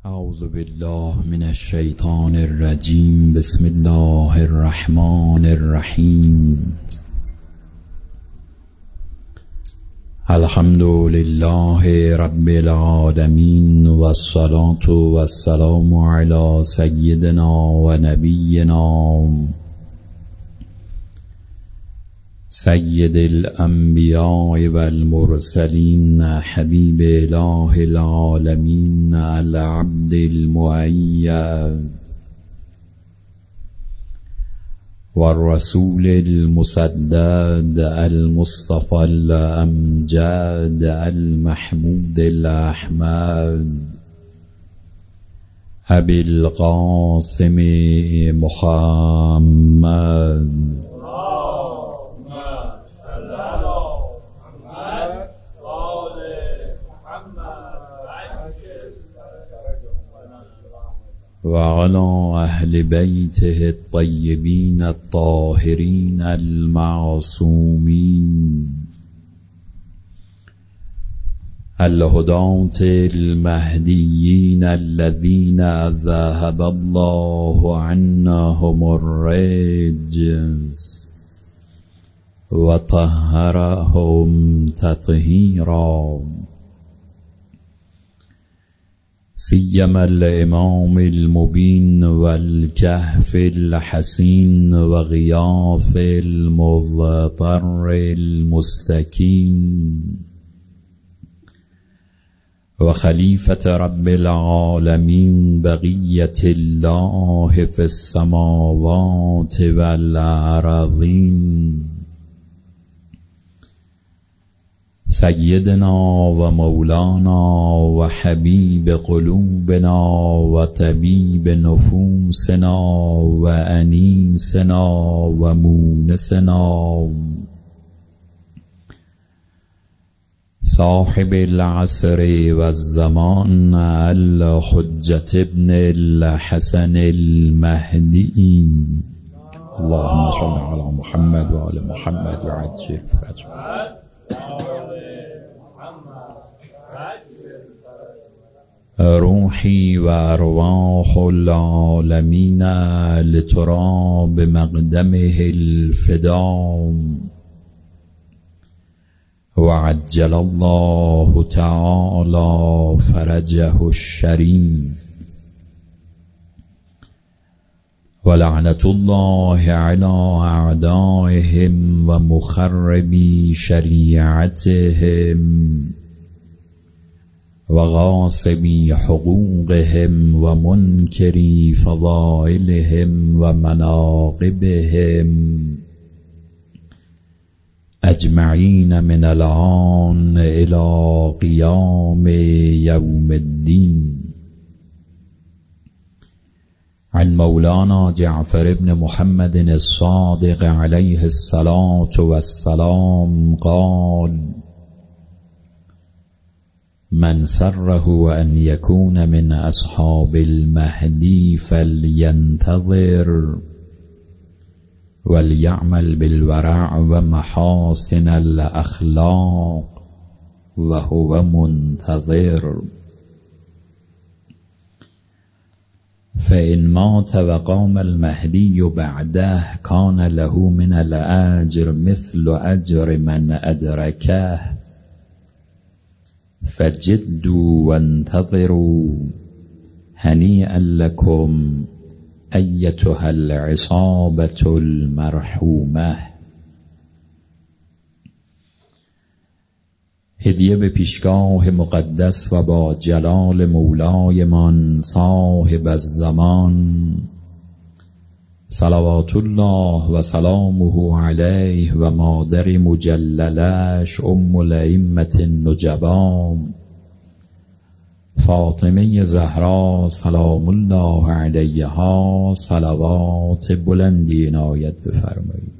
اعوذ بالله من الشیطان الرجیم. بسم الله الرحمن الرحیم. الحمد لله رب العالمین والصلاة والسلام علی سیدنا و نبینا سید الانبیاء والمرسلین حبیب اله العالمین العبد المؤید والرسول المسدد المصطفى الامجد المحمود الاحمد ابي القاسم محمد وعلى أهل بيته الطيبين الطاهرين المعصومين الهداة المهديين الذين ذهب الله عنهم الرجس وطهرهم تطهيرا. سيما الإمام المبين والكهف الحسين وغياث المضطر المستكين وخليفة رب العالمين بقية الله في السماوات والأرضين سيدنا ومولانا وحبيب قلوبنا وطبيب نفوسنا وأنيسنا ومونسنا صاحب العصر والزمان الحجة ابن الحسن المهدي. اللهم صل على محمد وعلى محمد وعجل فرجه. روحي وأرواح العالمين لتراب مقدمه الفداء وعجل الله تعالى فرجه الشريف. ولعنة الله على أعدائهم ومخربي شريعتهم وغاصبي حقوقهم ومنكري فضائلهم ومناقبهم أجمعين من الآن إلى قيام يوم الدين. عن مولانا جعفر بن محمد الصادق عليه الصلاة والسلام قال: من سره أن يكون من أصحاب المهدي فلينتظر وليعمل بالورع ومحاسن الأخلاق وهو منتظر. فإن مات وقام المهدي بعده كان له من الأجر مثل أجر من أدركه فجدوا وانتظروا هنيئا لكم أيتها العصابة المرحومة. هدیه به پیشگاه مقدس و با جلال مولایمان صاحب الزمان صلوات الله و سلامه علیه و مادر مجللش ام الائمة النجبا فاطمه زهرا سلام الله علیها صلوات بلندی عنایت بفرمایید.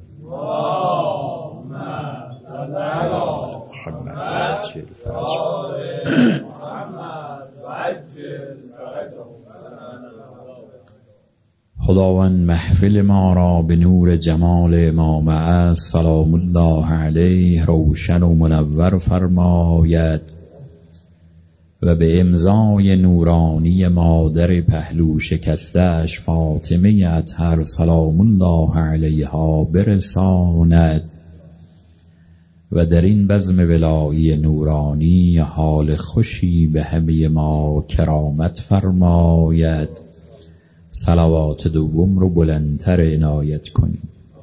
خداوند محفل ما را به نور جمال امام سلام الله علیه روشن و منور فرماید و به امضای نورانی مادر پهلو شکسته‌اش فاطمه اطهر سلام الله علیها برساند و در این بزم ولایی نورانی حال خوشی به همه ما کرامت فرماید. صلوات دوم رو بلندتر عنایت کنیم.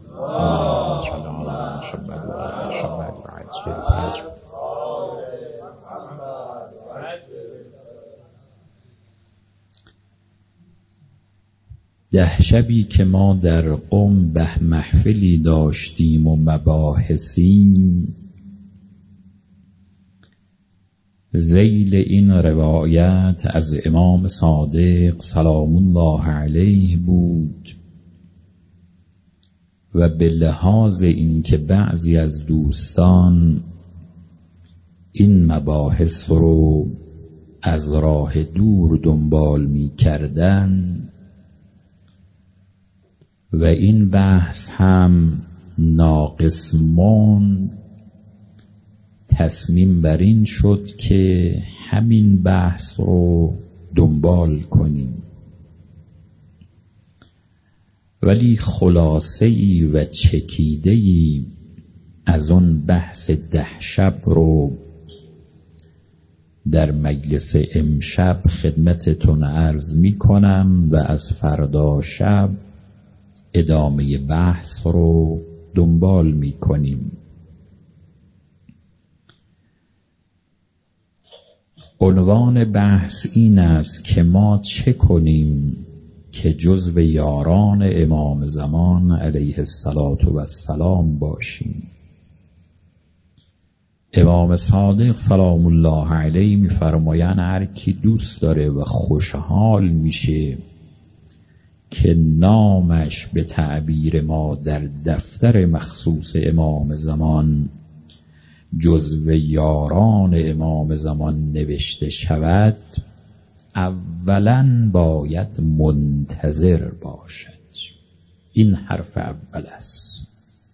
ده شبی که ما در قم به محفلی داشتیم و مباحثیم، ذیل این روایت از امام صادق سلام الله علیه بود و به لحاظ این که بعضی از دوستان این مباحث رو از راه دور دنبال می کردن و این بحث هم ناقص ماند، تصمیم بر این شد که همین بحث رو دنبال کنیم. ولی خلاصه ای و چکیده ای از اون بحث 10 شب رو در مجلس امشب خدمتتون عرض می کنم و از فردا شب ادامه بحث رو دنبال می کنیم. عنوان بحث این است که ما چه کنیم که جزو یاران امام زمان علیه السلام باشیم. امام صادق سلام الله علیه می‌فرمایند هر کی دوست داره و خوشحال میشه که نامش به تعبیر ما در دفتر مخصوص امام زمان جزو یاران امام زمان نوشته شود، اولا باید منتظر باشد. این حرف اول است.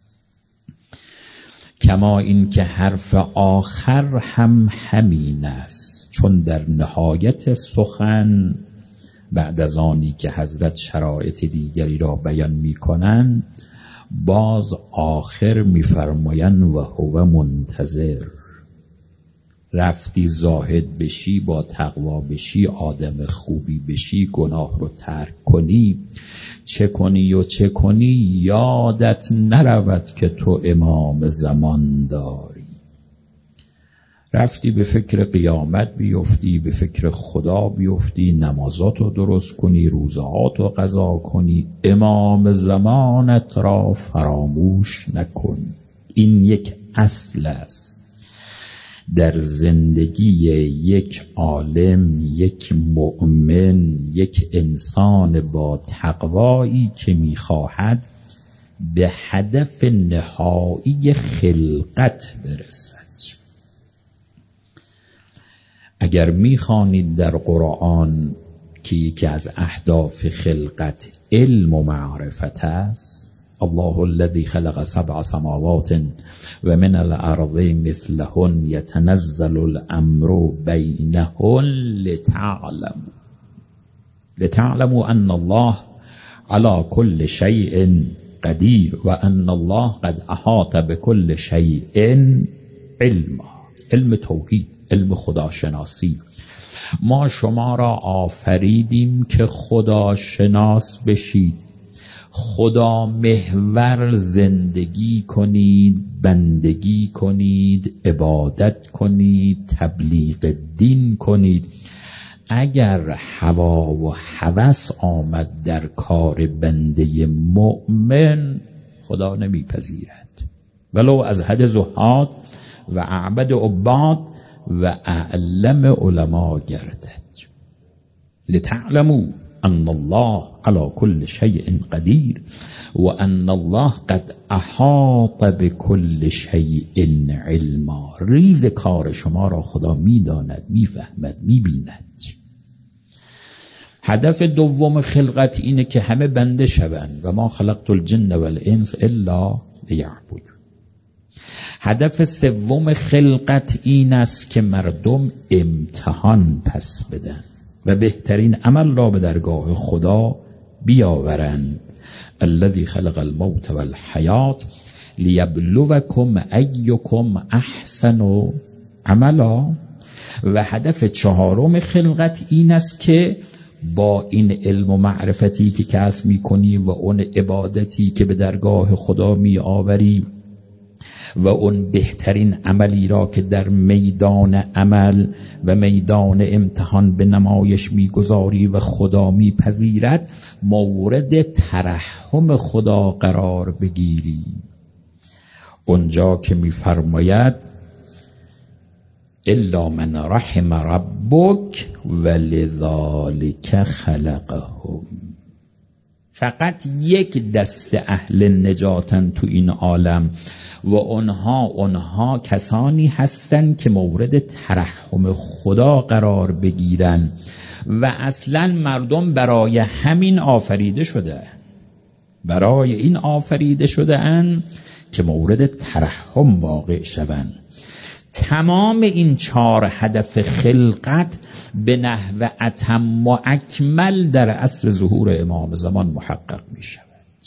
کما این که حرف آخر هم همین است، چون در نهایت سخن بعد از آنی که حضرت شرایط دیگری را بیان می کنند باز آخر می فرمایند و هو منتظر. رفتی زاهد بشی، با تقوا بشی، آدم خوبی بشی، گناه رو ترک کنی، چه کنی و چه کنی یادت نرود که تو امام زمان داری. رفتی به فکر قیامت بیفتی، به فکر خدا بیفتی، نمازاتو درست کنی، روزهاتو قضا کنی، امام زمانت را فراموش نکن. این یک اصل است در زندگی یک عالم، یک مؤمن، یک انسان با تقوایی که میخواهد به هدف نهایی خلقت برسد. اگر میخوانید در قرآن که یکی از اهداف خلقت علم و معرفت است، الله الذي خلق 7 سماوات و من الارض مثلهن يتنزل الامر بينهن لتعلموا ان الله على كل شيء قدير و ان الله قد احاط بكل شيء علما. علم توحید، علم خداشناسی. ما شما را آفریدیم که خداشناس بشید، خدا محور زندگی کنید، بندگی کنید، عبادت کنید، تبلیغ دین کنید. اگر هوا و هوس آمد در کار بنده مؤمن خدا نمیپذیرد، ولو از حد زهاد و اعبد عباد و اعلم علما گردد. لتعلموا ان الله على كل شيء قدير و ان الله قد احاط بكل شيء علما. ریز کار شما را خدا میداند، میفهمد، میبیند. هدف دوم خلقت اینه که همه بنده شوند و ما خلقت الجن والانس الا لیعبدون. هدف سوم خلقت این است که مردم امتحان پس بدن و بهترین عمل را به درگاه خدا بیاورند. الذی خلق الموت والحیات لیبلوکم ایکم احسن عملا. و هدف چهارم خلقت این است که با این علم و معرفتی که کسب میکنی و اون عبادتی که به درگاه خدا می آوری و اون بهترین عملی را که در میدان عمل و میدان امتحان به نمایش میگذاری و خدا میپذیرد، مورد ترحم خدا قرار بگیری. اونجا که میفرماید الا من رحم ربک ولذالک خلقهم، فقط یک دست اهل نجاتن تو این عالم و اونها کسانی هستند که مورد ترحم خدا قرار بگیرن و اصلا مردم برای همین آفریده شده، برای این آفریده شده ان که مورد ترحم واقع شوند. تمام این 4 هدف خلقت به نحو اتم و اکمل در عصر ظهور امام زمان محقق می شود.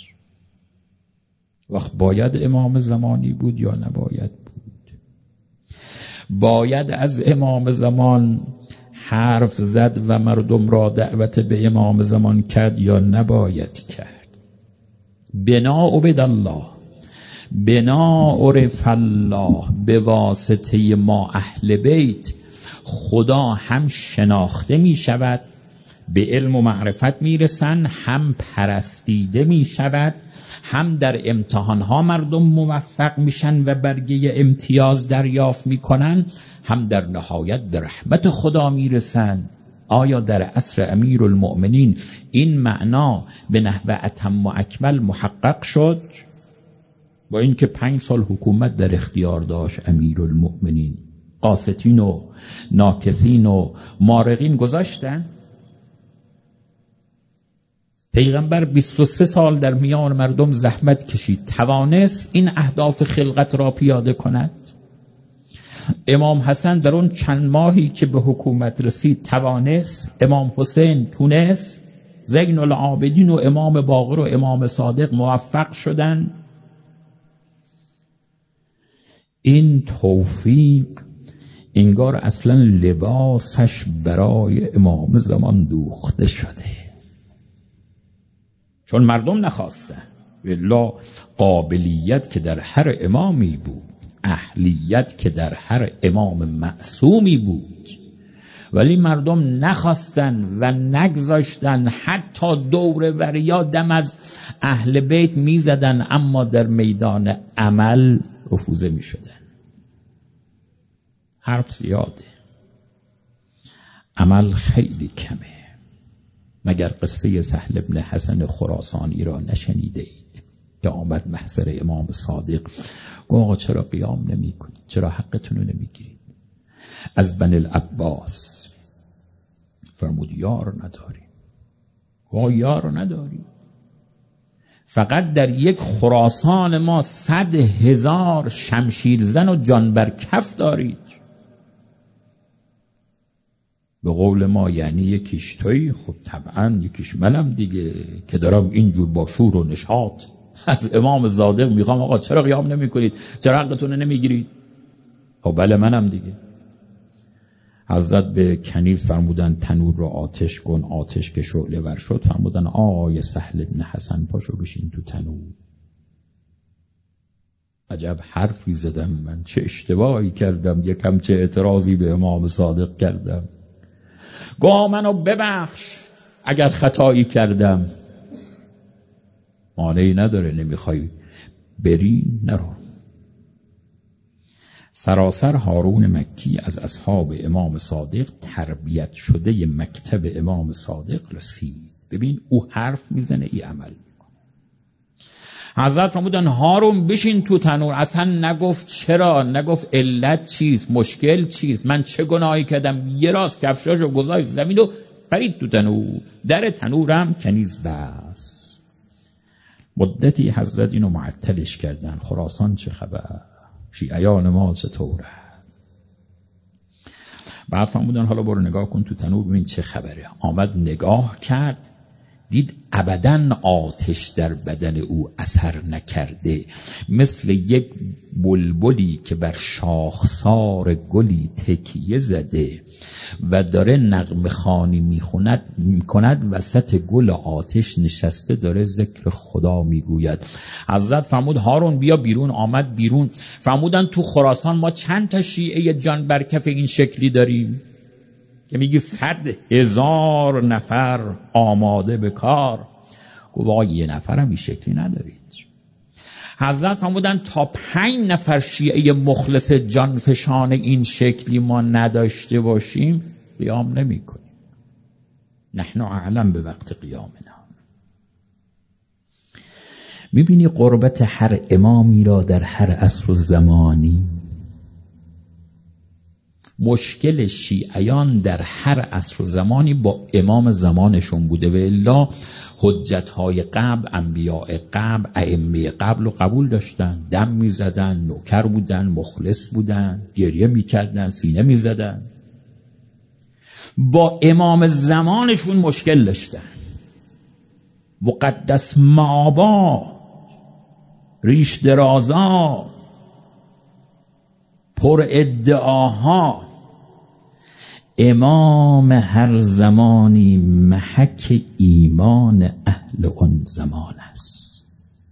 وقت باید امام زمانی بود یا نباید بود؟ باید از امام زمان حرف زد و مردم را دعوت به امام زمان کرد یا نباید کرد؟ بنا عبد الله، بنا عرف الله، به واسطه ما اهل بیت خدا هم شناخته می شود، به علم و معرفت می رسن، هم پرستیده می شود، هم در امتحانها مردم موفق میشن و برگه امتیاز دریافت میکنن، هم در نهایت به رحمت خدا میرسن. آیا در عصر امیرالمؤمنین این معنا به نحو اتم و اکمل محقق شد؟ با اینکه 5 سال حکومت در اختیار داشت امیرالمؤمنین، قاسطین و ناکثین و مارقین گذاشتن. پیغمبر 23 سال در میان مردم زحمت کشید، توانست این اهداف خلقت را پیاده کند؟ امام حسن در اون چند ماهی که به حکومت رسید توانست؟ امام حسین تونست؟ زین العابدین و امام باقر و امام صادق موفق شدن؟ این توفیق انگار اصلا لباسش برای امام زمان دوخته شده، چون مردم نخواستن. والله قابلیت که در هر امامی بود، اهلیت که در هر امام معصومی بود، ولی مردم نخواستن و نگذاشتن. حتی دوره وریا دم از اهل بیت میزدن، اما در میدان عمل رفوزه میشدن. حرف زیاده، عمل خیلی کمه. مگر قصه سهل بن حسن خراسانی را نشنیده اید که آمد محضر امام صادق، گفت آقا چرا قیام نمی کنید؟ چرا حقتون رو نمی گیرید؟ از بن العباس فرمود یار نداریم. گفت یار نداریم، فقط در یک خراسان ما 100,000 شمشیر زن و جانبر کف دارید. به قول ما یعنی یکیش توی، خب طبعا یکیش منم دیگه که دارم اینجور با شور و نشاط از امام صادق میخوام آقا چرا قیام نمی کنید؟ چرا حقتون نمی گیرید؟ خب بله منم دیگه. حضرت به کنیز فرمودن تنور رو آتش کن، آتش که شعله ور شد فرمودن آقای سهل بن حسن پاشو بشین تو تنور. عجب حرفی زدم من، چه اشتباهی کردم، یکم چه اعتراضی به امام صادق کردم. گاه منو ببخش اگر خطایی کردم. مانعی نداره، نمیخوای بری نرو. سراسر هارون مکی از اصحاب امام صادق تربیت شده مکتب امام صادق رسید. ببین او حرف میزنه ای عمل میکنه. حضرت فرمودن هارون بشین تو تنور. اصلا نگفت چرا، نگفت علت چیست، مشکل چیست، من چه گناهی کردم. یه راست کفشاشو گذاشت زمین و پرید تو تنور. در تنورم کنیز بس. مدتی حضرت اینو معطلش کردن. خراسان چه خبر؟ شیعیان ما چطوره؟ بعد فرمودن حالا برو نگاه کن تو تنور ببین چه خبره. آمد نگاه کرد، دید ابداً آتش در بدن او اثر نکرده، مثل یک بلبلی که بر شاخسار گلی تکیه زده و داره نغمه خوانی میکند وسط گل آتش نشسته داره ذکر خدا میگوید. حضرت فرمود هارون بیا بیرون. آمد بیرون. فرمودن تو خراسان ما چند تا شیعه جان برکف این شکلی داریم که میگی 100,000 نفر آماده به کار؟ گفت آقا یه نفر هم این شکلی ندارید. حضرت فرمودن تا 5 نفر شیعه مخلص جانفشان این شکلی ما نداشته باشیم قیام نمی کنیم. نحن اعلم به وقت قیامنا. میبینی قربت هر امامی را در هر عصر و زمانی. مشکل شیعیان در هر عصر و زمانی با امام زمانشون بوده و الا حجتهای قبل، انبیاء قبل، ائمه قبل رو قبول داشتن، دم میزدن، نوکر بودن، مخلص بودن، گریه میکردن، سینه میزدن. با امام زمانشون مشکل داشتن. مقدس مآبا، ریش درازا، پر ادعاها. امام هر زمانی محک ایمان اهل آن زمان است.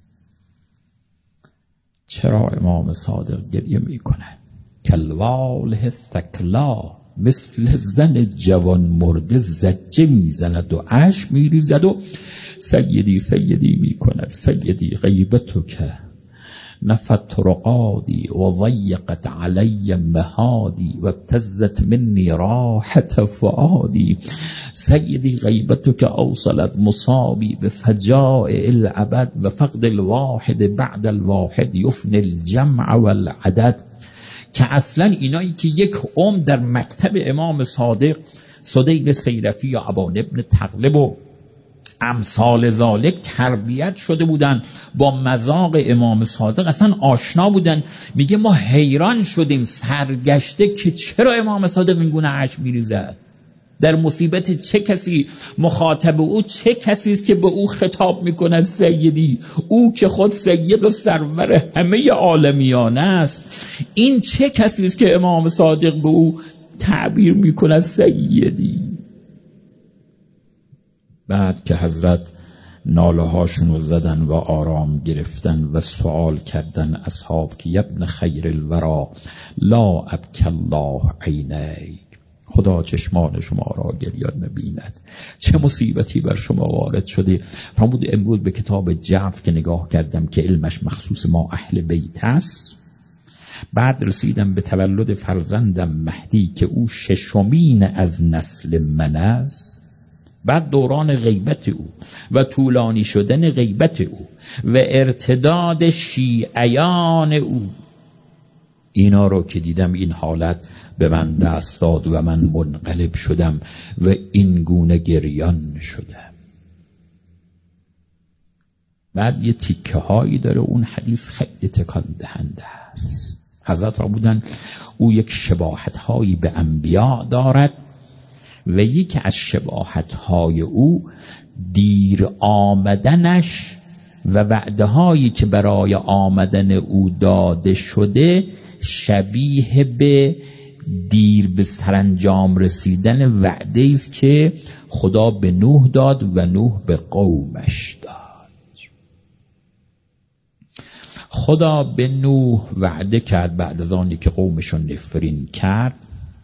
چرا امام صادق گریه می کند؟ کلواله ثکلا، مثل زن جوان مرده زجه می زند و اشک می ریزد و سیدی سیدی می کند. سیدی غیبتک نفت رقادی و ضیقت علی مهادی و ابتزت منی راحت فؤادی. سیدی غیبتک اوصلت مصابی به فجائع الابد و فقد الواحد بعد الواحد یفنی الجمع والعدد. که اصلا اینایی که یک در مکتب امام صادق صدیق سیرفی یا ابان ابن تغلب و امثال ذالک تربیت شده بودن، با مذاق امام صادق اصلا آشنا بودن. میگه ما حیران شدیم سرگشته که چرا امام صادق این گونه اشک میریزد. در مصیبت چه کسی مخاطب او؟ چه کسی است که به او خطاب میکند سیدی؟ او که خود سید و سرور همه عالمیان است. این چه کسی است که امام صادق به او تعبیر میکند سیدی؟ بعد که حضرت ناله هاشون رو زدن و آرام گرفتن و سوال کردن اصحاب که ابن خیر الورا لا ابکی الله عینیک، خدا چشمان شما را گریان نبیند، چه مصیبتی بر شما وارد شده. فرمود امروز به کتاب جعف که نگاه کردم که علمش مخصوص ما اهل بیت است، بعد رسیدم به تولد فرزندم مهدی که او 6مین از نسل من است، بعد دوران غیبت او و طولانی شدن غیبت او و ارتداد شیعیان او، اینا رو که دیدم این حالت به من دست داد و من منقلب شدم و این گونه گریان شدم. بعد یه تیکه هایی داره اون حدیث خیلی تکان دهنده است. حضرت را بودن او یک شباهت هایی به انبیاء دارد و یکی از شباهت های او دیر آمدنش و وعده هایی که برای آمدن او داده شده شبیه به دیر به سرانجام رسیدن وعده است که خدا به نوح داد و نوح به قومش داد. خدا به نوح وعده کرد بعد از آنی که قومشون نفرین کرد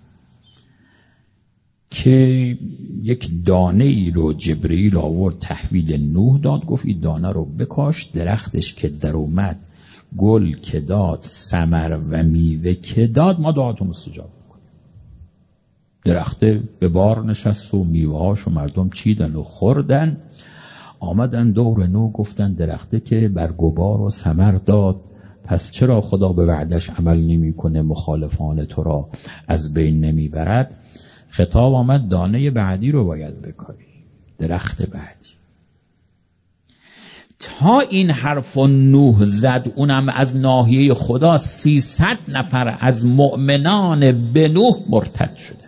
که یک دانه ای رو جبرئیل آورد تحویل نوح داد، گفت این دانه رو بکاش، درختش که در اومد گل که داد، ثمر و میوه که داد، ما دعاتو مستجاب کنیم. درخته به بار نشست و میوه‌هاشو مردم چیدن و خوردن. آمدن دور نوح گفتن درخته که برگ و بار و ثمر داد، پس چرا خدا به وعدش عمل نمی‌کنه، مخالفان تو را از بین نمیبرد؟ خطاب آمد دانه بعدی رو باید بکاری، درخت بعدی. تا این حرف و نوح زد، اونم از ناحیه خدا 300 نفر از مؤمنان به نوح مرتد شده.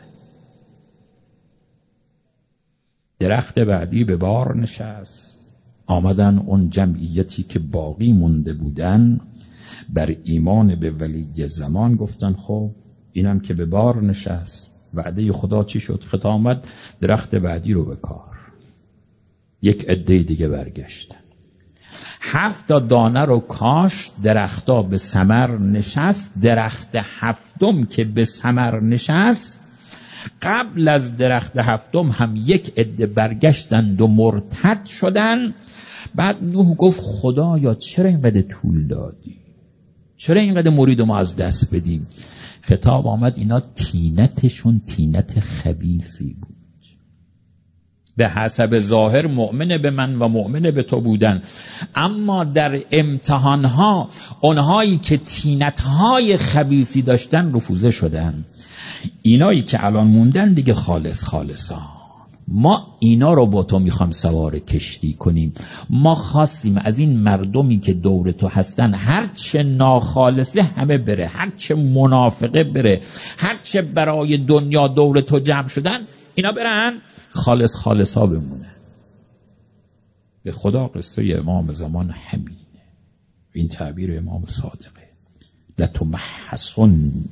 درخت بعدی به بار نشست. آمدن اون جمعیتی که باقی مونده بودن بر ایمان به ولی زمان، گفتن خب اینم که به بار نشست، وعده خدا چی شد؟ خطا آمد درخت بعدی رو به کار. یک عده دیگه برگشتن، 7 دانه رو کاشت، درختا به ثمر نشست. درخت 7م که به ثمر نشست، قبل از درخت 7م هم یک عده برگشتند و مرتد شدن. بعد نوح گفت خدایا چرا اینقدر طول دادی؟ چرا اینقدر مرید ما از دست بدیم؟ خطاب آمد اینا طینتشون طینت خبیثی بود. به حسب ظاهر مؤمن به من و مؤمن به تو بودن، اما در امتحانها اونهایی که طینتهای خبیثی داشتن رفوزه شدن. اینایی که الان موندن دیگه خالصان. ما اینا رو با تو میخوام سوار کشتی کنیم. ما خواستیم از این مردمی که دور تو هستن هرچه ناخالصه همه بره، هرچه منافقه بره، هرچه برای دنیا دور تو جمع شدن اینا برن، خالصا بمونه. به خدا قصه امام زمان همینه. این تعبیر امام صادقه. لتمحصن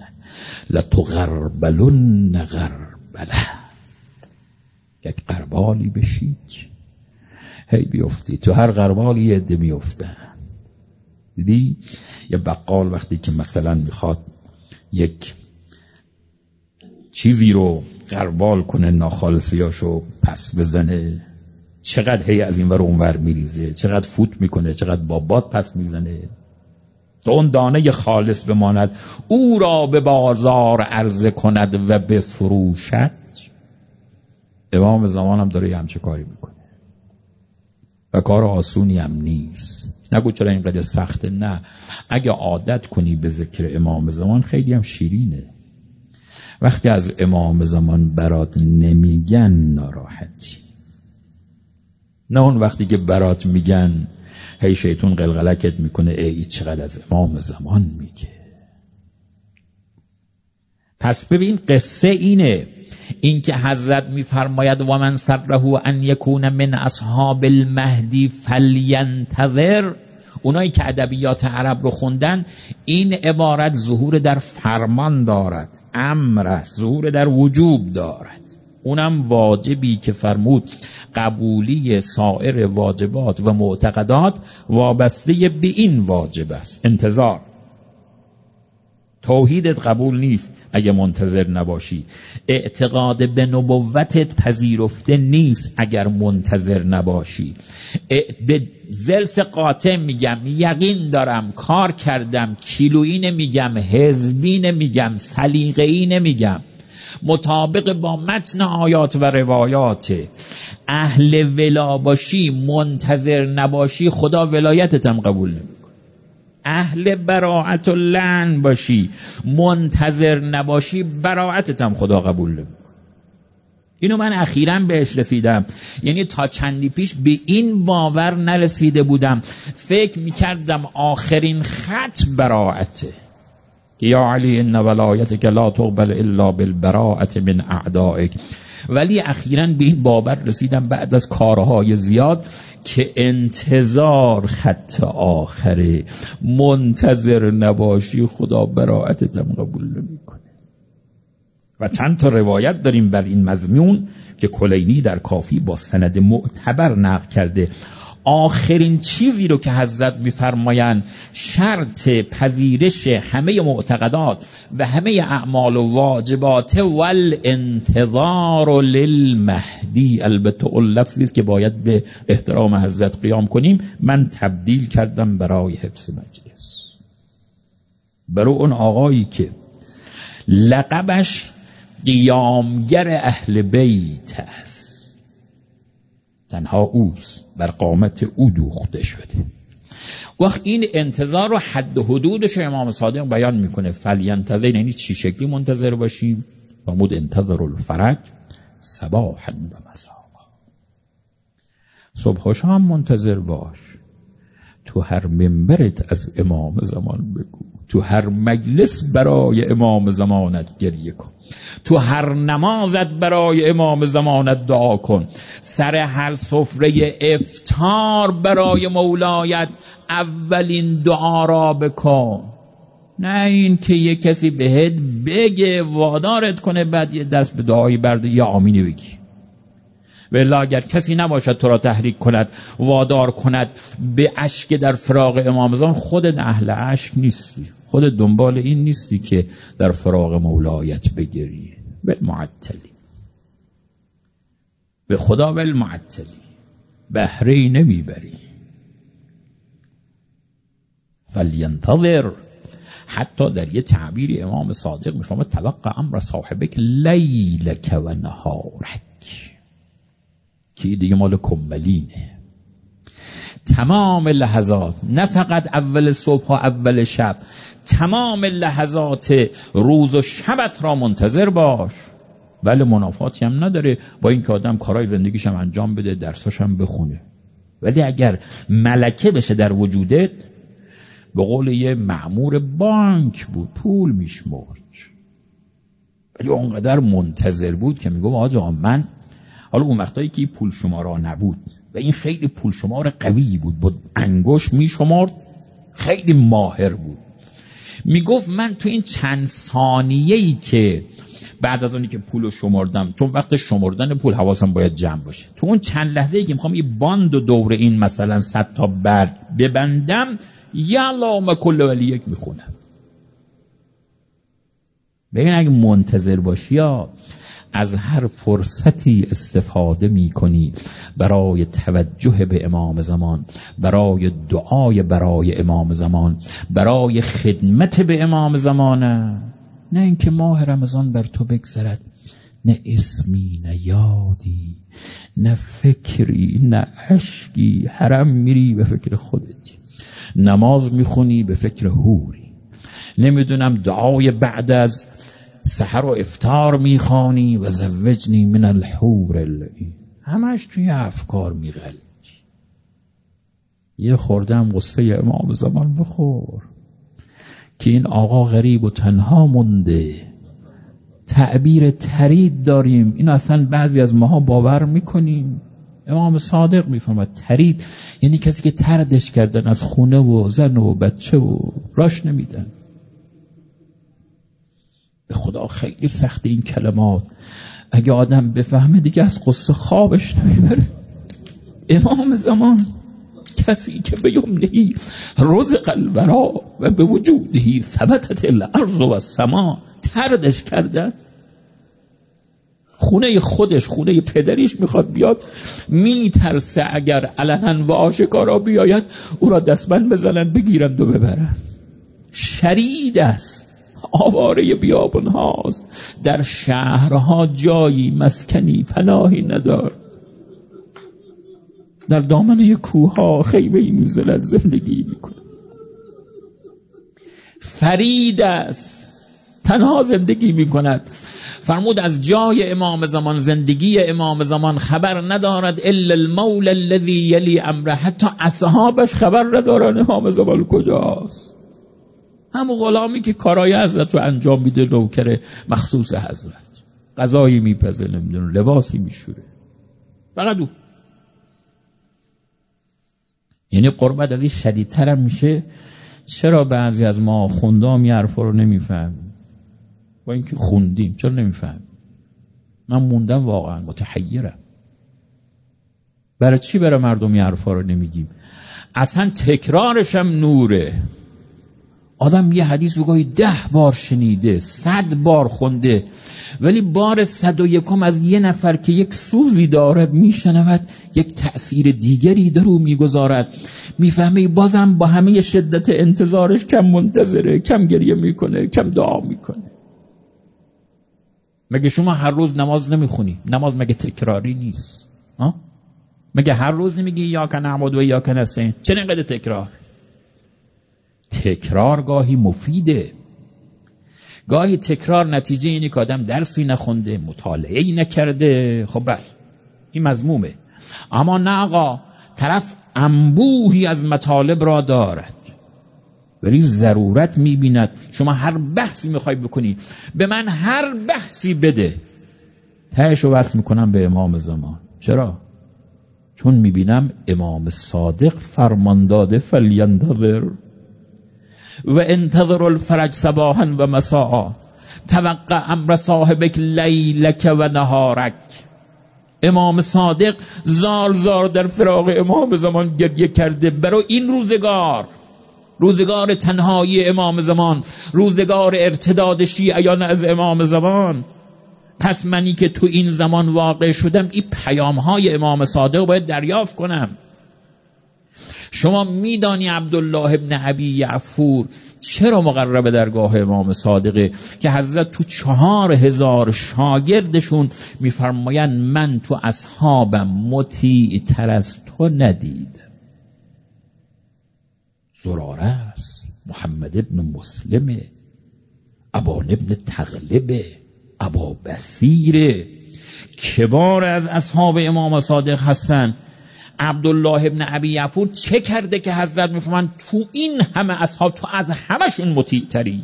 لتغربلن غربله. یک غربالی بشید، هی بیفتی تو هر غربالی یه عده میفتن. دیدی یه بقال وقتی که مثلا میخواد یک چیزی رو غربال کنه، ناخالصیاشو پس بزنه، چقدر هی از این ور اون ور میریزه، چقدر فوت میکنه، چقدر با باد پس میزنه تا اون دانه خالص بماند. او را به بازار عرضه کند و بفروشد. امام زمان هم داره یه همچه کاری میکنه و کار آسونی هم نیست. نگو چرا اینقدر سخته، نه، اگه عادت کنی به ذکر امام زمان خیلی هم شیرینه. وقتی از امام زمان برات نمیگن ناراحتی، نه اون وقتی که برات میگن هی شیطون قلقلکت میکنه ای چقدر از امام زمان میگه. پس ببین قصه اینه، این که حضرت میفرماید و من سره ان یکون من اصحاب المهدی فلینتظر. اونایی که ادبیات عرب رو خوندن این عبارت ظهور در فرمان دارد، امر است، ظهور در وجوب دارد. اونم واجبی که فرمود قبولی سایر واجبات و معتقدات وابسته به این واجب است، انتظار. توحیدت قبول نیست اگه منتظر نباشی، اعتقاد به نبوتت پذیرفته نیست اگر منتظر نباشی. به زلس قاطع میگم، یقین دارم، کار کردم، کیلویی نمیگم، حزبی نمیگم، سلیقه‌ای نمیگم، مطابق با متن آیات و روایات. اهل ولا باشی، منتظر نباشی، خدا ولایتت هم قبول نمیکنه. اهل براعت و لعن باشی، منتظر نباشی، براعتت هم خدا قبول نمیکنه. اینو من اخیراً بهش رسیدم، یعنی تا چندی پیش به این باور نرسیده بودم. فکر میکردم آخرین خط براعته که یا علی ان ولایتک لا تقبل الا بالبراءة من اعدائک، ولی اخیراً به این باور رسیدم بعد از کارهای زیاد که انتظار خط آخره، منتظر نباشی خدا براءتت هم قبول نمیکنه. و چند تا روایت داریم بر این مضمون که کلینی در کافی با سند معتبر نقل کرده. آخرین چیزی رو که حضرت می‌فرمایند شرط پذیرش همه معتقدات و همه اعمال و واجبات والانتظار للمهدی، البته اون لفظی است که باید به احترام حضرت قیام کنیم، من تبدیل کردم برای حفظ مجلس. برای اون آقایی که لقبش قیامگر اهل بیت است، تنها اوست، بر قامت او دوخته شده. وقت این انتظار رو حد و حدودش امام صادق بیان میکنه. فلینتظر یعنی چی شکلی منتظر باشیم؟ فرمود انتظر الفرج صباحا و مساء. صبح و شام منتظر باش، تو هر منبرت از امام زمان بگو، تو هر مجلس برای امام زمانت گریه کن، تو هر نمازت برای امام زمانت دعا کن، سر هر سفره افطار برای مولایت اولین دعا را بکن. نه این که یه کسی بهت بگه وادارت کنه بعد یه دست به دعایی برده یا آمینی بگی. والله اگر کسی نباشد تو را تحریک کند، وادار کند به اشک در فراق امام زمان، خودت اهل اشک نیستی، خودت دنبال این نیستی که در فراق مولایت بگیری. بالمعطلی، به خدا بالمعطلی بهره‌ای نمیبری. فلینتظر، حتی در یه تعبیری امام صادق میفرماید توقع امر صاحبک لیلک و نهارک، که دیگه مال کمبلینه. تمام لحظات، نه فقط اول صبح و اول شب، تمام لحظات روز و شبت را منتظر باش. بله منافاتی هم نداره با این که آدم کارهای زندگیش هم انجام بده، درساش هم بخونه، ولی اگر ملکه بشه در وجودت، به قول یه مأمور بانک بود پول میشمرد، ولی اونقدر منتظر بود که میگم آقا من، حالا اون وقتایی که پول شمارا نبود و این خیلی پول شمار قوی بود، با انگشت میشمرد، خیلی ماهر بود، میگفت من تو این چند ثانیه‌ای که بعد از اونی که پولو شمردم، چون وقت شمردن پول حواسم باید جمع باشه، تو اون چند لحظه‌ای که میخوام یه باند و دور این مثلا 100 تا برگ ببندم، یا اللهم کل ولی یک میخونم. ببین اگه منتظر باشی یا از هر فرصتی استفاده میکنی برای توجه به امام زمان، برای دعای برای امام زمان، برای خدمت به امام زمان، نه اینکه ماه رمضان بر تو بگذرد نه اسمی نه یادی نه فکری نه اشکی، حرم میری به فکر خودتی، نماز میخونی به فکر حوری، نمیدونم دعای بعد از سحر و افطار میخوانی و زوجنی من الحور العین، همش توی افکار میغلطی. یه خوردم قصه امام زمان بخور که این آقا غریب و تنها مونده. تعبیر ترید داریم، این اصلا بعضی از ماها باور میکنیم. امام صادق میفرماید ترید یعنی کسی که تردش کردن از خونه و زن و بچه و راش نمیدن. به خدا خیلی سخت این کلمات، اگه آدم بفهمه دیگه از قصه خوابش نمیبره. امام زمان کسی که به یمنهی رزق الورا و به وجودهی ثبتت الارض و السما، تردش کردن. خونه خودش، خونه پدریش میخواد بیاد، میترسه اگر علنا و آشکارا بیاید او را دستبند بزنن بگیرند و ببرن. شرید است، آواره بیابان هاست، در شهرها جایی مسکنی پناهی ندار، در دامنه کوه ها خیمه‌ای میزند زندگی میکنه. فرید است، تنها زندگی میکند. فرمود از جای امام زمان، زندگی امام زمان خبر ندارد الا المولى الذي یلی امره، حتی اصحابش خبر ندارن امام زمان کجاست. همون غلامی که کارای حضرت رو انجام میده، نوکر مخصوص حضرت، غذایی میپزه، نمیدونه لباسی میشوره، فقط او. یعنی قربت از این شدیدتر هم میشه. چرا بعضی از ما خوندام یه حرفا رو نمیفهمیم؟ با اینکه خوندیم چرا نمیفهمیم؟ من موندم، واقعا متحیرم. برای چی برای مردم یه حرفا رو نمیگیم؟ اصلا تکرارش هم نوره. آدم یه حدیث رو گاهی 10 بار شنیده، 100 بار خونده، ولی بار 101 از یه نفر که یک سوزی دارد میشنود، یک تأثیر دیگری در او میگذارد، میفهمه بازم با همه شدت انتظارش کم منتظره، کم گریه میکنه، کم دعا میکنه. مگه شما هر روز نماز نمیخونی؟ نماز مگه تکراری نیست؟ مگه هر روز نمیگی یا کن نعبد و یا کن نستعین؟ چرا اینقدر تکرار؟ تکرار گاهی مفیده، گاهی تکرار نتیجه اینه که آدم درسی نخونده، مطالعه‌ای نکرده. خب بله این مذمومه، اما نه آقا، طرف انبوهی از مطالب را دارد، ولی ضرورت می‌بیند شما هر بحثی می‌خوای بکنی به من هر بحثی بده، تهش رو وصل می‌کنم به امام زمان. چرا؟ چون می‌بینم امام صادق فرمان داده فلینتظر و انتظر الفرج صباحا و مساء توقع امر صاحبک لیلک و نهارک. امام صادق زار زار در فراق امام زمان گریه کرده برای این روزگار تنهایی امام زمان، روزگار ارتداد شیعیان از امام زمان. پس منی که تو این زمان واقع شدم این پیامهای امام صادق باید دریافت کنم. شما میدانی عبدالله ابن ابی یعفور چرا مقرب درگاه امام صادقه که حضرت تو 4000 شاگردشون میفرمایند من تو اصحابم مطیع تر از تو ندیدم. زراره است، محمد ابن مسلمه، ابان ابن تغلبه، ابا بصیره، کبار از اصحاب امام صادق هستن. عبدالله ابن ابی یعفور چه کرده که حضرت میفرمان تو این همه اصحاب تو از همشون مطیع تری؟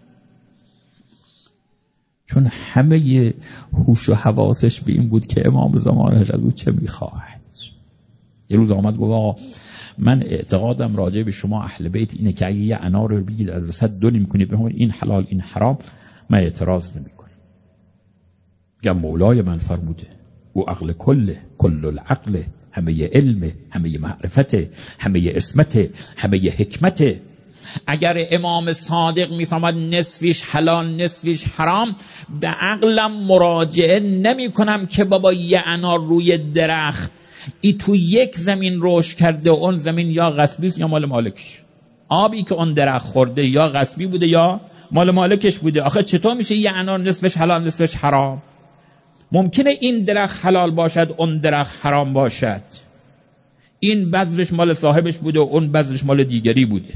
چون همه هوش و حواسش به این بود که امام زمانش از او چه میخواهد. یه روز آمد گفت آقا من اعتقادم راجع به شما اهل بیت اینه که اگه یه انار رو بگید از وسط دو نیم کنید بفرمایید این حلال این حرام، من اعتراض نمیکنم. میگم مولای من فرموده او عقل کل العقل، همه علم، همه معرفت، همه اسمت، همه حکمت. اگر امام صادق میفهمد نصفش حلال نصفش حرام، به عقلم مراجعه نمی کنم که بابا یه انار روی درخت ای تو یک زمین رشد کرده، اون زمین یا غصبی است یا مال مالکش. آبی که اون درخت خورده یا غصبی بوده یا مال مالکش بوده. آخه چطور میشه یه انار نصفش حلال نصفش حرام؟ ممکنه این درخت حلال باشد اون درخت حرام باشد، این بذرش مال صاحبش بوده و اون بذرش مال دیگری بوده.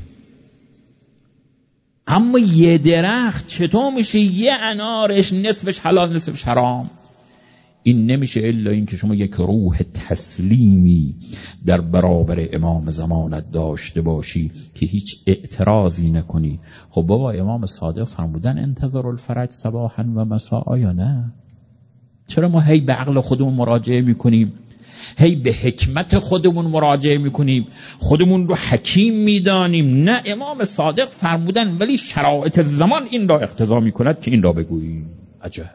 اما یه درخت چطور میشه یه انارش نصفش حلال نصفش حرام؟ این نمیشه الا این که شما یک روح تسلیمی در برابر امام زمانت داشته باشی که هیچ اعتراضی نکنی. خب بابا امام صادق فرمودن انتظر الفرج صباحا و مساء، یا نه؟ چرا ما هی به عقل خودمون مراجعه میکنیم، هی به حکمت خودمون مراجعه میکنیم، خودمون رو حکیم میدانیم؟ نه، امام صادق فرمودن ولی شرایط زمان این را اقتضا میکند که این را بگوییم. عجب.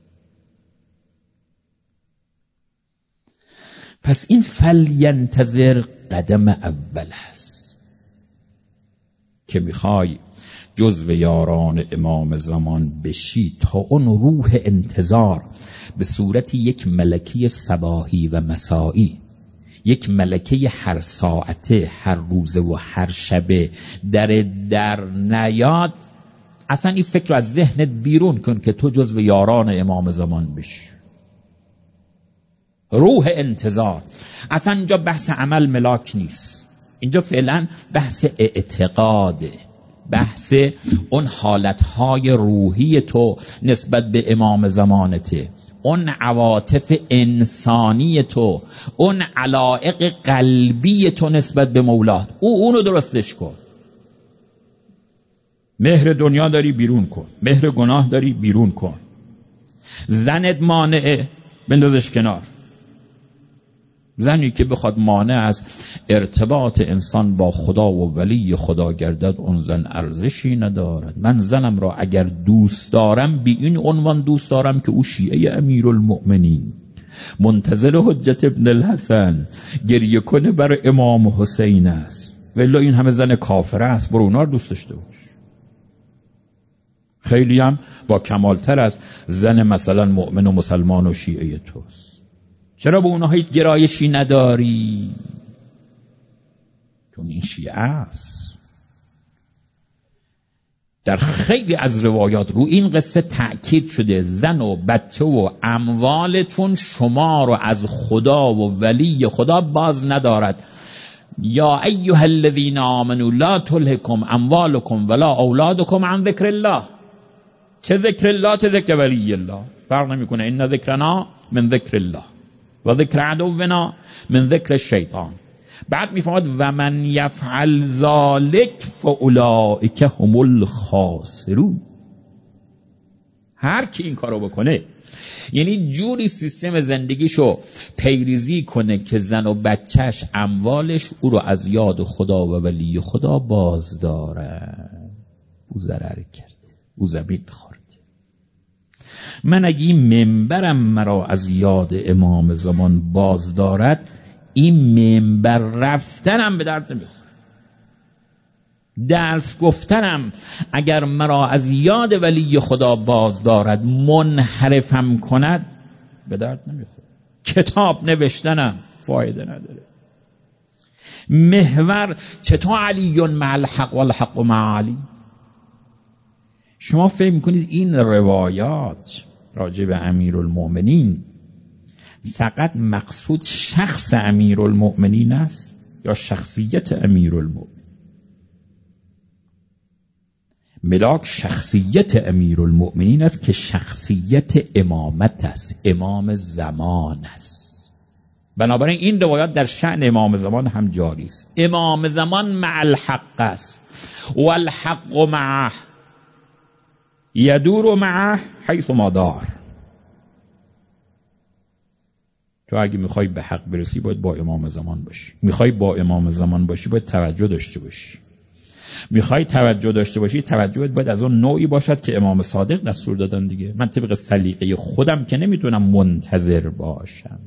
پس این فلینتظر قدم اول هست که میخوای جزو یاران امام زمان بشی تا اون روح انتظار به صورت یک ملکه صباحی و مسائی، یک ملکه هر ساعته هر روزه و هر شبه در نیاد. اصلا این فکر رو از ذهنت بیرون کن که تو جزو یاران امام زمان بشی. روح انتظار. اصلا اینجا بحث عمل ملاک نیست، اینجا فعلا بحث اعتقاده، بحث اون حالتهای روحی تو نسبت به امام زمانته، اون عواطف انسانی تو، اون علایق قلبی تو نسبت به مولات. اونو درستش کن. مهر دنیا داری بیرون کن، مهر گناه داری بیرون کن. زنت مانعه بندازش کنار. زنی که بخواد مانع از ارتباط انسان با خدا و ولی خدا گردد، اون زن ارزشی ندارد. من زنم را اگر دوست دارم بی این عنوان دوست دارم که او شیعه امیرالمؤمنین، منتظر حجت ابن الحسن، گریه کنه بر امام حسین است، ولی این همه زن کافر است، برو اونا رو دوست داشته باش. خیلی هم با کمالتر از زن مثلا مؤمن و مسلمان و شیعه توست. چرا به اونها هیچ گرایشی نداری؟ چون این شیعه است. در خیلی از روایات رو این قصه تأکید شده، زن و بچه و اموالتون شما رو از خدا و ولی خدا باز ندارد. یا ایها الذین آمنوا لا تلهکم اموالکم ولا اولادکم عن ذکر الله. چه ذکر الله چه ذکر ولی الله فرق نمیکنه. ان ذکرنا من ذکر الله و ذکر عدونا من ذکر الشیطان. بعد میفرماد و من یفعل ذلک فاولئک هم الخاسرون. هر کی این کارو بکنه، یعنی جوری سیستم زندگیشو پیریزی کنه که زن و بچهش اموالش او رو از یاد خدا و ولی خدا باز داره، او ضرر کرد، او زمین خورد. من اگه این منبرم مرا از یاد امام زمان باز دارد، این منبر رفتنم به درد نمیخوره. درس گفتنم اگر مرا از یاد ولی خدا باز دارد منحرفم کند به درد نمیخوره. کتاب نوشتنم فایده نداره. محور چطور علی مع الحق و الحق مع علی. شما فکر میکنید این روایات راجع به امیرالمؤمنین فقط مقصود شخص امیرالمؤمنین است یا شخصیت امیرالمؤمنین؟ ملاک شخصیت امیرالمؤمنین است که شخصیت امامت است، امام زمان است. بنابراین این روایات در شأن امام زمان هم جاری است. امام زمان مع الحق است و الحق معه یدور معه حیث ما دار. تو اگه میخوای به حق برسی باید با امام زمان باشی. میخوای با امام زمان باشی باید توجه داشته باشی. میخوای توجه داشته باشی، توجهت باید از اون نوعی باشد که امام صادق دستور دادن دیگه. من طبق سلیقه خودم که نمیتونم منتظر باشم.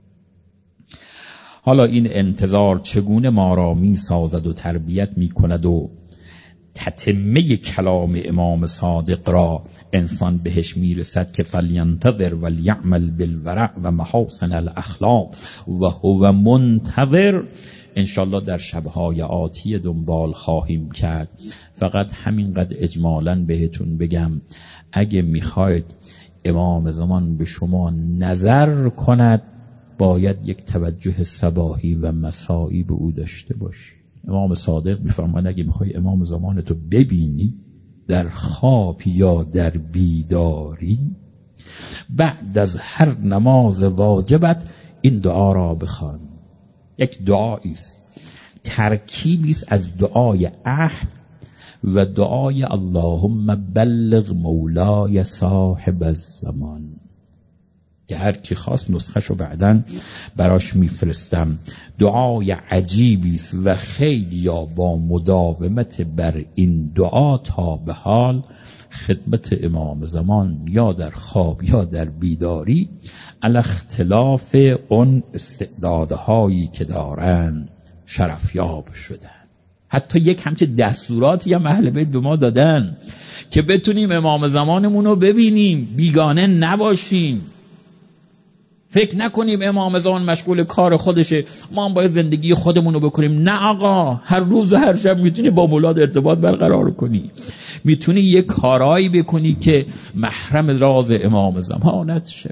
حالا این انتظار چگونه ما را میسازد و تربیت میکند و تتمه کلام امام صادق را انسان بهش میرسد که فلینتظر ولیعمل بالورع و محاسن الاخلاق و هو منتظر، انشالله در شبهای آتی دنبال خواهیم کرد. فقط همینقدر اجمالاً بهتون بگم اگه میخواید امام زمان به شما نظر کند باید یک توجه صباحی و مسائی به او داشته باشی. امام صادق میفرماید اگه میخوای امام زمان تو ببینی در خواب یا در بیداری، بعد از هر نماز واجبت این دعا را بخوان. یک دعایی است، ترکیبی است از دعای عهد و دعای اللهم بلغ مولای صاحب الزمان که هر کی خواست نسخهشو بعداً براش میفرستم. دعای عجیبی است و خیلی یا با مداومت بر این دعا تا به حال خدمت امام زمان یا در خواب یا در بیداری علی اختلاف اون استعدادهایی که دارن شرفیاب شدن. حتی یک همچه دستوراتی هم اهل بیت به ما دادن که بتونیم امام زمانمون رو ببینیم، بیگانه نباشیم. فکر نکنیم امام زمان مشغول کار خودشه، ما هم باید زندگی خودمون رو بکنیم. نه آقا، هر روز و هر شب میتونی با مولاد ارتباط برقرار کنی، میتونی یه کارایی بکنی که محرم راز امام زمانت شوی.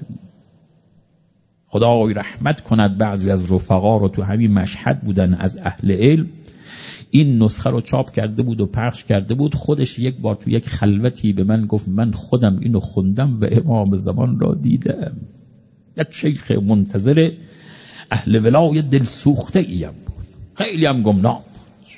خدای رحمت کند بعضی از رفقا رو تو همین مشهد بودن از اهل علم، این نسخه رو چاپ کرده بود و پخش کرده بود. خودش یک بار تو یک خلوتی به من گفت من خودم اینو خوندم و امام زمان را دیدم. یک شیخ منتظر اهل ولای دل سوخته ایم بود، خیلی هم گمنام بود،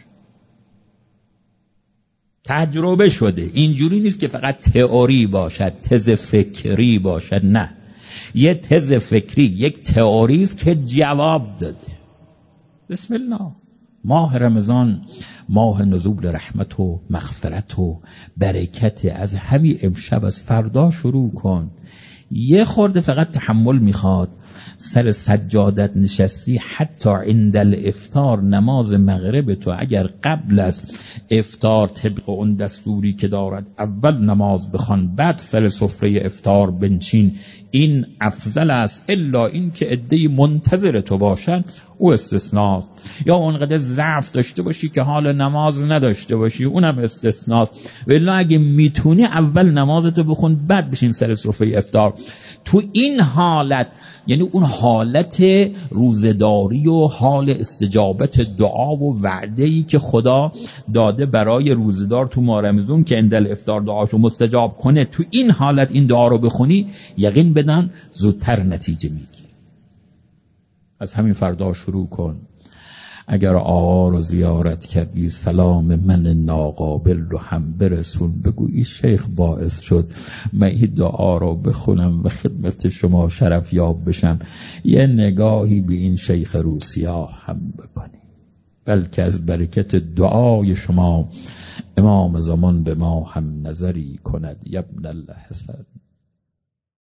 تجربه شده. اینجوری نیست که فقط تئوری باشد، تز فکری باشد. نه، یه تز فکری، یک تئوری است که جواب داده. بسم الله. ماه رمضان ماه نزول رحمت و مغفرت و برکت. از همین امشب، از فردا شروع کن. یه خورده فقط تحمل میخواد. سر سجادت نشستی، حتی عند الافطار نماز مغرب تو اگر قبل از افطار طبق اون دستوری که دارد اول نماز بخوان بعد سر سفره افطار بنشین، این افضل است. الا این که عده‌ای منتظر تو باشن او استثناء، یا اونقدر ضعف داشته باشی که حال نماز نداشته باشی اونم استثناء. ولی اگه میتونی اول نمازتو بخون بعد بشین سر سفره افطار. تو این حالت، یعنی اون حالت روزداری و حال استجابت دعا و وعده‌ای که خدا داده برای روزدار تو ماه رمضان که اندل افطار دعاشو مستجاب کنه، تو این حالت این دعا رو بخونی یقین بدن زودتر نتیجه میگیری. از همین فردا شروع کن. اگر آقا رو زیارت کردی سلام من ناقابل رو هم برسون، بگویی شیخ باعث شد من این دعا رو بخونم و خدمت شما شرف یاب بشم، یه نگاهی به این شیخ روسیاه هم بکنی، بلکه از برکت دعای شما امام زمان به ما هم نظری کند. ابن الحسن.